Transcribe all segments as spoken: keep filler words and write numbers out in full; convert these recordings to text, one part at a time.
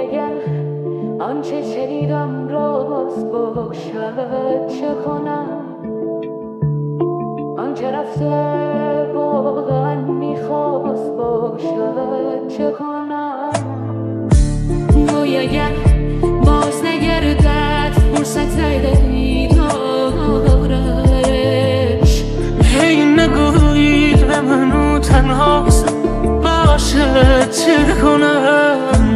اگر آنچه شنیدم راست باشد چه کنم؟ آنچه رفته واقعا میخواست باشد چه کنم؟ وای اگر باز نگردد فرصت دیدارش، هی نگویید به منو تنهاست باشد چه کنم؟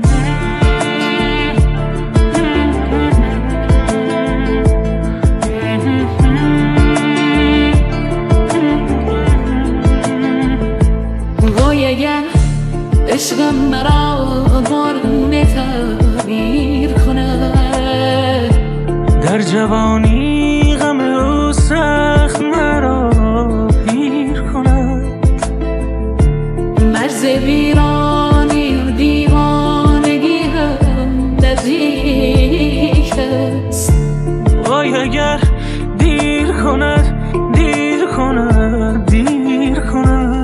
وای اگر عشقم مرا وارونه تعبیر کند، در جوانی غم او سخت مرا پیر کند. مرز ویرانی و دیوانگی هم نزدیک است. وای اگر دیر کند دیر کند دیر کند.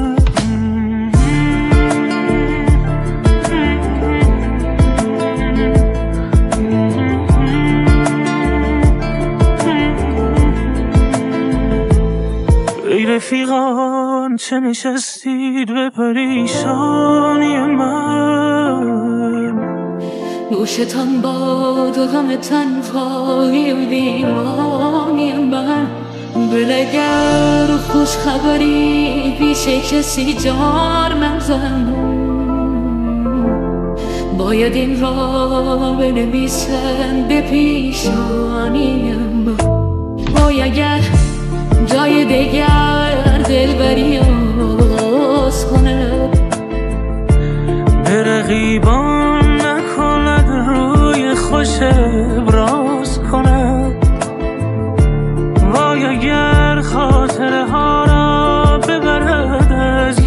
ای رفیقان چه نشستید به پریشانی من؟ نوشتان باد و غم تنهایی و ویرانی من. دل اگر خوش خبری پیش کسی جار من زن، باید این را بنویسن به پیشانی من. وای اگر جای دیگر دلبری آز کند، به رقیبان نکند روی خوش ابراز کند. وای اگر خاطره ها را ببرد از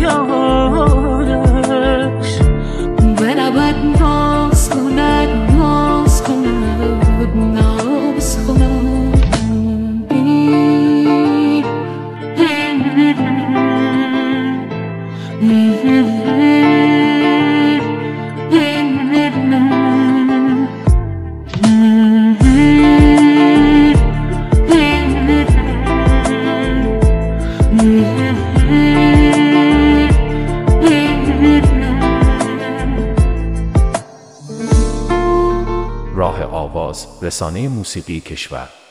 یادش، بنابد ناز کند ناز کند ناز کند. راه آواز، رسانه موسیقی کشور.